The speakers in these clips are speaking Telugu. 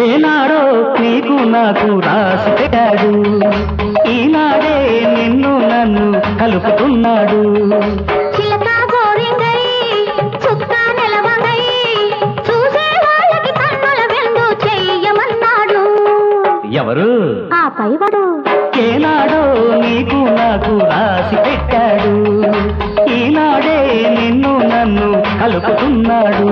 ఏనాడో నీకు నాకు రాసి పెట్టాడు, ఈనాడే నిన్ను నన్ను కలుపుతున్నాడు. చిలక గోరింగై చుక్క నెలవంగై చూసే వాళ్ళకి కన్నుల విందు చెయ్యమన్నాడు. ఎవరు? ఆ పైవాడు. ఏనాడో నీకు నాకు రాసి పెట్టాడు, ఈనాడే నిన్ను నన్ను కలుపుతున్నాడు.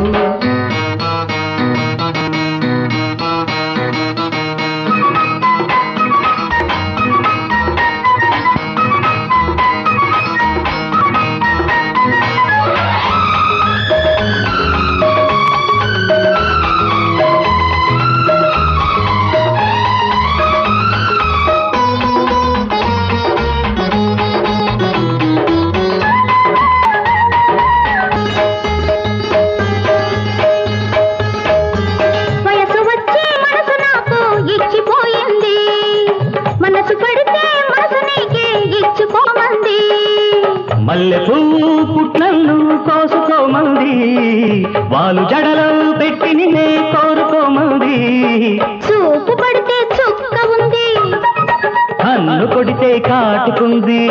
మల్లె పువ్వు పుట్నల్లు కోసుకోమంది, వాళ్ళు జడలో పెట్టి నిన్నే కోరుకోమంది. చూపు పడితే చుక్క ఉంది, కన్ను కొడితే కాటుకుంది.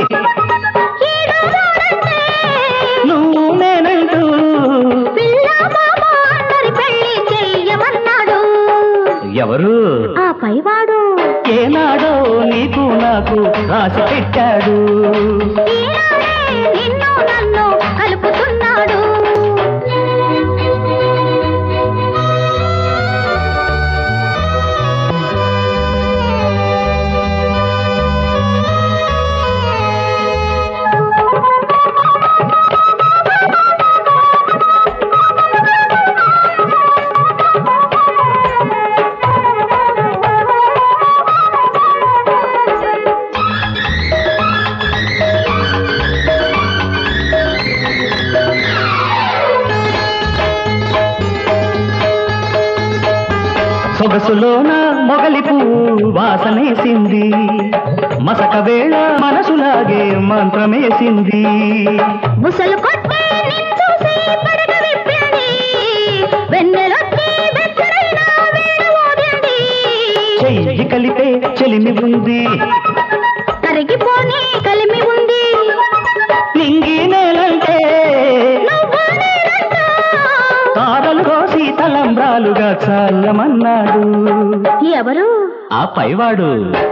నువ్వు నేనంటూ అందరి పెళ్లి చెయ్యమన్నాడు. ఎవరు? ఆ పైవాడు. ఏనాడో నీకు నాకు రాసి పెట్టాడు, నిన్ను నన్ను కలుపుతున్నాడు. సొగసులోన మొగలి పువ్వు వాసనేసింది, మసక వేళ మనసులాగే మంత్రమేసింది. ముసలు కొట్టే నించూసి పడగ విప్పింది, వెన్నెలొచ్చి వెచ్చరైన వేళ ఊదింది. చెయ్యి కలిపే చెలిమి ఉంది, కరిగిపోని కలిమి ఉంది. నింగి నేలంటే కాదలు కోసి తలంబ్రాలుగా చల్లమన్నాడు. ఎవరు? ఆ పైవాడు.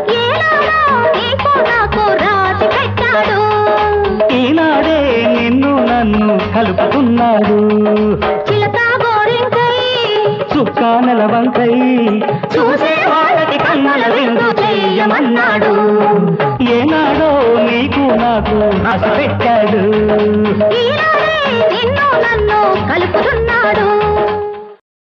నాకు రాసి పెట్టాడు, ఈనాడే నిన్ను నన్ను కలుపుతున్నాడు. చిలక గోరింకై చుక్క నెలవంకై చూసే వాళ్ళకి కన్నుల విందు చెయ్యమన్నాడు. ఏనాడో నీకు నాకు రాసి పెట్టాడు.